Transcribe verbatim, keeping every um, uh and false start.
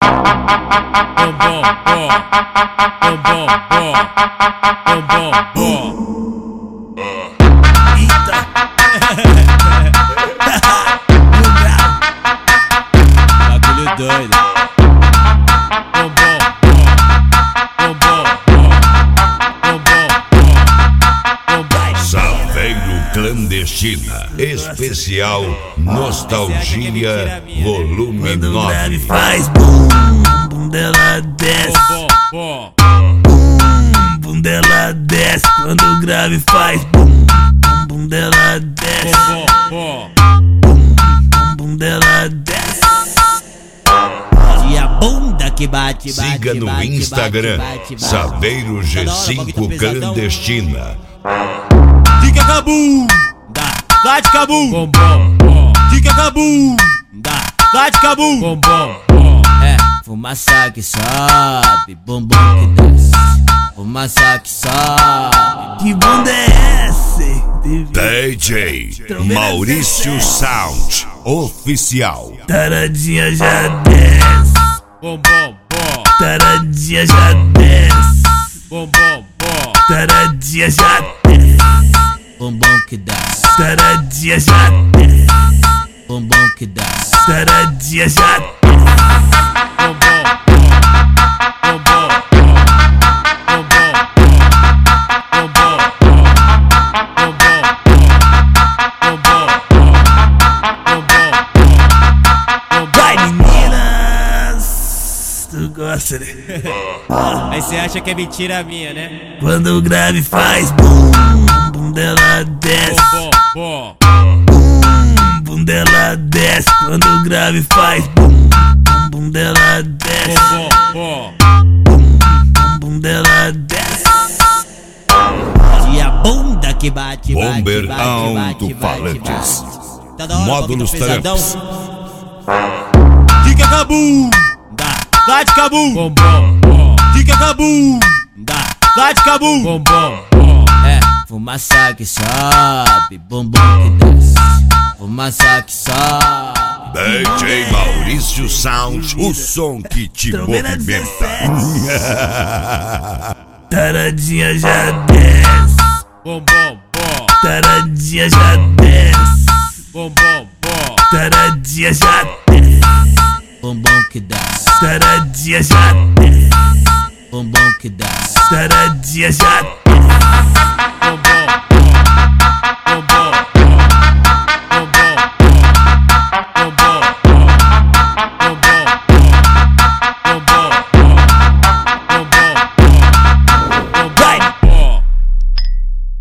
bom, bom, bom, bom, bom, bom, bom, bom. Eita! Bagulho doido. Bom, bom, bom, bom, bom, bom, bom. Saveiro Clandestina, especial Nostalgia, volume Quando o grave nove. faz bum, bum dela desce. Bom, bom, Bum, bum dela desce. Quando o grave faz bum, bum, bum dela desce. bom, bom. Bum, bum dela desce. E a bunda que bate, bate, Siga no bate, Instagram, bate, bate, bate. Saveiro G Toda hora, cinco bagulho tá pesadão. Clandestina. Dica Cabum, Dá, dá de Cabum. Bom, bom, bom. Dica Cabum, dá, dá de Cabum. Bom, bom, bom. é, fumaça que sobe, bumbum que desce. Fumaça que sobe. Que bunda é essa? D J Maurício Sound Oficial. Taradinha já desce. Bom, bom, bom. Taradinha já desce. Bom, bom, bom. Taradinha já desce. Bumbum que desce. Taradinha já desce. Bumbum que desce. Taradinha já desce. Bom, bom, bom, bom, bom. Bom, bom, bom, bom, bom, bom, bom, bom, bom, bom. Vai, meninas! Tu gosta, né? Aí você acha que é mentira minha, né? Quando o grave faz bum, bum dela desce. Bom, bom, Bum, bum dela desce. Quando o grave faz bum, bum, bum dela desce. bom, bom, Bum, bum dela desce. E a bunda que bate, bate, Bomber bate, bate, bate, alto-falantes. bate. Toda hora, Módulos bagulho tá pesadão. Dica Cabum, Dá, dá de Cabum. Bom, bom, bom. Dica Cabum, dá, dá de Cabum. Bom, bom, bom. é, fumaça que sobe, bumbum que desce. Fumaça que sobe. D J Maurício Sound, o som que te Trombeta movimenta. Taradinha já desce. Bom, bom, bom. Taradinha já desce. Bom, bom, bom. Taradinha já desce. Bumbum que desce. Taradinha já desce. Bumbum que desce. Taradinha já desce.